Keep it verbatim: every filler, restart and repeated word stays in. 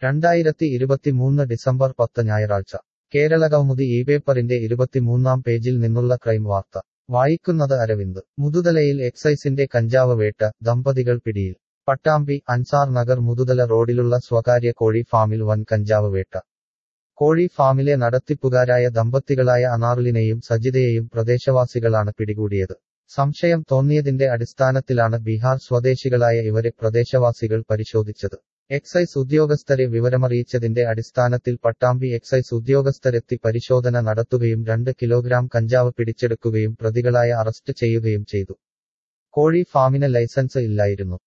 രണ്ടായിരത്തി ഇരുപത്തിമൂന്ന് ഡിസംബർ പത്ത് ഞായറാഴ്ച കേരളകൗമുദി ഈ പേപ്പറിന്റെ ഇരുപത്തിമൂന്നാം പേജിൽ നിന്നുള്ള ക്രൈം വാർത്ത വായിക്കുന്നത് അരവിന്ദ് മുതുതലയിൽ എക്സൈസിന്റെ കഞ്ചാവ് വേട്ട ദമ്പതികൾ പിടിയിൽ പട്ടാമ്പി അൻസാർ നഗർ മുതുതല റോഡിലുള്ള സ്വകാര്യ കോഴി ഫാമിൽ വൻ കഞ്ചാവ് വേട്ട കോഴി ഫാമിലെ നടത്തിപ്പുകാരായ ദമ്പതികളായ അനാറുലിനെയും സജിതയെയും പ്രദേശവാസികളാണ് പിടികൂടിയത് സംശയം തോന്നിയതിന്റെ അടിസ്ഥാനത്തിലാണ് ബീഹാർ സ്വദേശികളായ ഇവരെ പ്രദേശവാസികൾ പരിശോധിച്ചത് എക്സൈസ് ഉദ്യോഗസ്ഥരെ വിവരമറിയിച്ചതിന്റെ അടിസ്ഥാനത്തിൽ പട്ടാമ്പി എക്സൈസ് ഉദ്യോഗസ്ഥരെത്തി പരിശോധന നടത്തുകയും രണ്ട് കിലോഗ്രാം കഞ്ചാവ് പിടിച്ചെടുക്കുകയും പ്രതികളായ അറസ്റ്റ് ചെയ്യുകയും ചെയ്തു കോഴി ഫാമിന് ലൈസൻസ് ഇല്ലായിരുന്നു